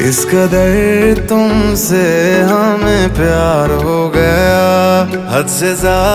किस कदर तुमसे हमें प्यार हो गया, हद से ज्यादा